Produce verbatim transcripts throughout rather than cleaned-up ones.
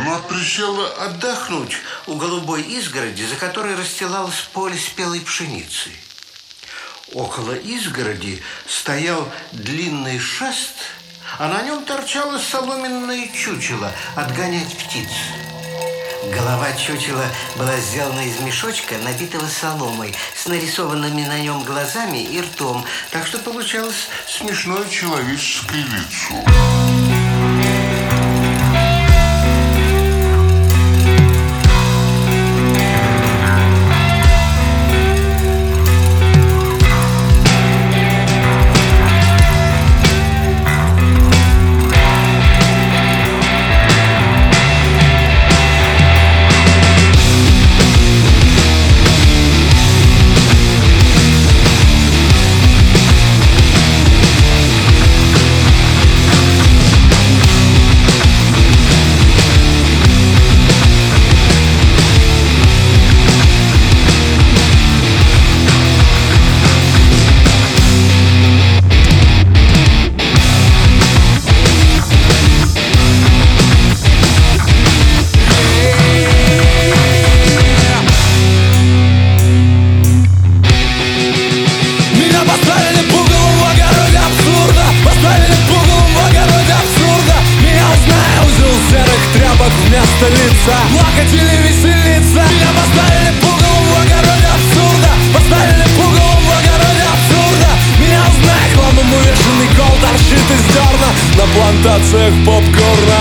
Она присела отдохнуть у голубой изгороди, за которой расстилалось поле спелой пшеницы. Около изгороди стоял длинный шест, а на нем торчало соломенное чучело отгонять птиц. Голова чучела была сделана из мешочка, набитого соломой, с нарисованными на нем глазами и ртом, так что получалось смешное человеческое лицо. Вместо лица плакать или веселиться. Меня поставили пугалом в огороде абсурда. Поставили пугалом в огороде абсурда. Меня узнай, хламом увешанный кол торчит из дерна на плантациях попкорна.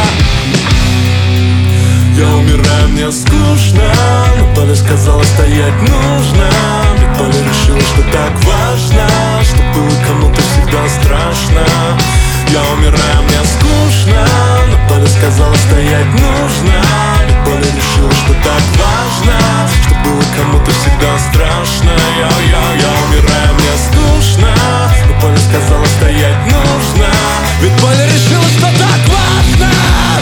Я умираю, мне скучно, но Поля сказала, стоять нужно. Ведь Поля решила, что так важно, что было кому-то всегда страшно. Я умираю, мне скучно, но Поля сказала, стоять нужно. Ведь Поля решила, что так важно, что было кому-то всегда страшно. Я, я, я умираю, мне скучно, но Поля сказала, стоять нужно. Ведь Поля решила, что так важно.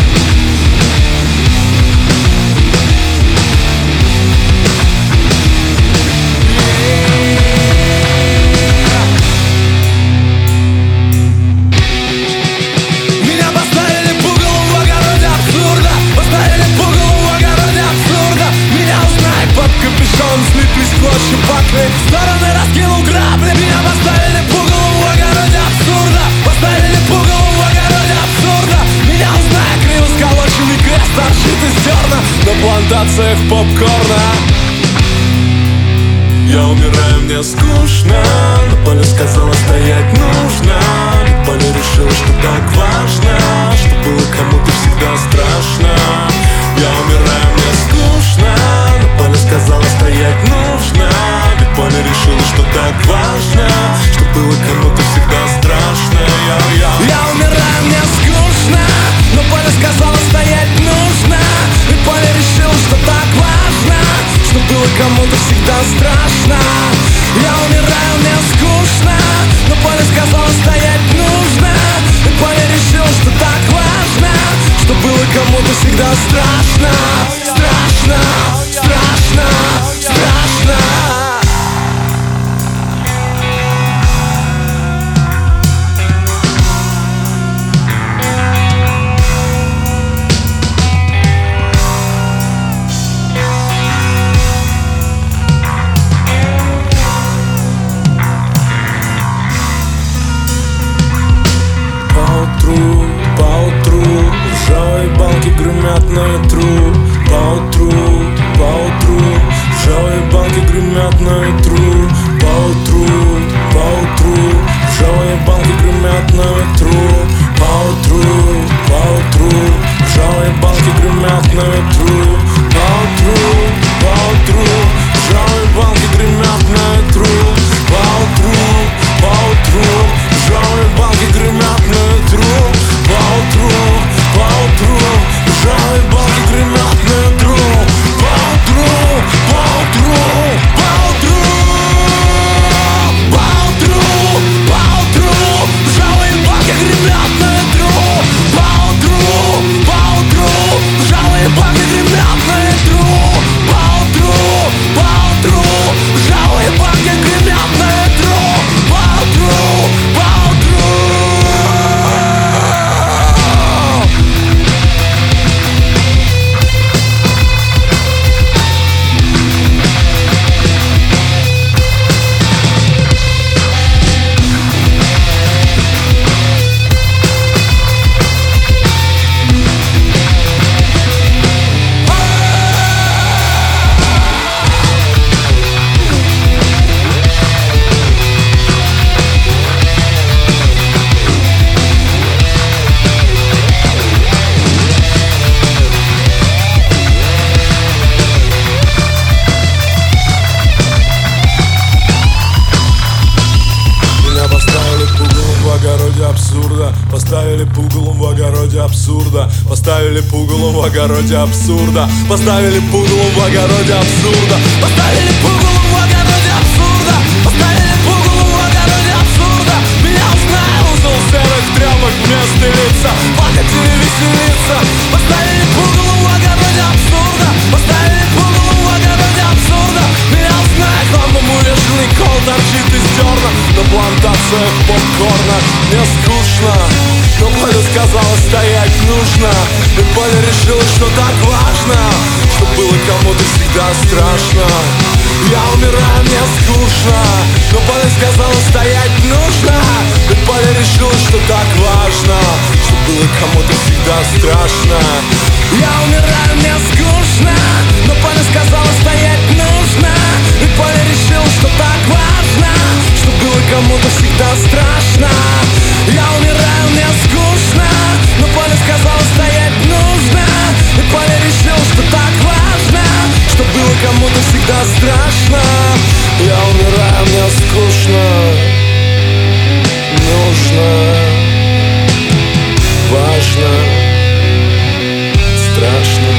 Слиплись клочья пакли, в стороны раскинул грабли. Меня поставили пугалом в огороде абсурда. Поставили пугалом в огороде абсурда. Меня узнай, криво сколоченный крест торчит из дерна на плантациях попкорна. Я умираю, мне скучно, но Поля сказала, стоять нужно. Ведь Поля решила, что так важно, что было кому-то всегда страшно. Я умираю, мне скучно, но Поля сказала, стоять нужно. Ведь Поля решила, что так важно, что было кому-то всегда страшно. Я, я, я умираю, мне скучно, но Поля сказала, стоять нужно. Ведь Поля решила, что так важно, что было кому-то всегда страшно. Я умираю, мне скучно, но Поля сказала, стоять нужно. Ведь Поля решила, что так важно, что было кому-то всегда страшно. Страшно, страшно, страшно. Поутру, поутру ржавые банки гремят на ветру. Поутру, поутру ржавые банки гремят на ветру. Поутру, поутру ржавые банки гремят на ветру. Поутру, поутру ржавые банки гремят на ветру. Поутру, поутру ржавые банки гремят на ветру. Поутру, поутру ржавые банки гремят на ветру. Поутру, поутру ржавые банки гремят на ветру. Поутру, поутру, поутру, поутру, поутру ржавые банки гремят на ветру. Поутру. Поставили пугало в огороде абсурда. Поставили пугало в огороде абсурда. Поставили пугало в огороде абсурда. Поставили пугало в огороде абсурда. Меня узнал узел серых тряпок вместо лица. Плакать или веселиться. Поставили пугало в огороде абсурда. Поставили пугало в огороде абсурда. Меня узнает лампом увешанный кол торчит из дерна. На плантациях попкорна мне скучно, но Поля сказала, стоять нужно. И Поля решила, что так важно, что было кому-то всегда страшно. Я умираю, мне скучно, но Поля сказала, стоять нужно. И Поля решила, что так важно, что было кому-то всегда страшно. Я умираю, мне скучно, но Поля сказала, стоять нужно. И Поля решила, что так важно, что было кому-то всегда страшно. Я умираю, мне скучно, но Поля сказала, стоять нужно. И Поля решила, что так важно, что было кому-то всегда страшно. Я умираю, мне скучно, нужно, важно, страшно.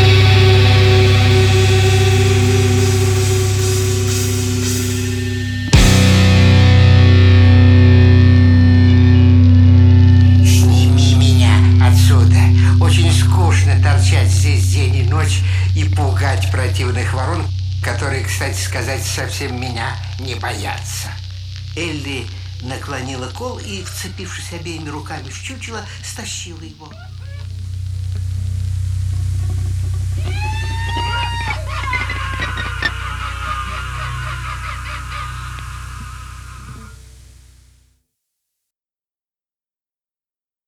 Торчать здесь день и ночь и пугать противных ворон, которые, кстати сказать, совсем меня не боятся. Элли наклонила кол и, вцепившись обеими руками в чучело, стащила его.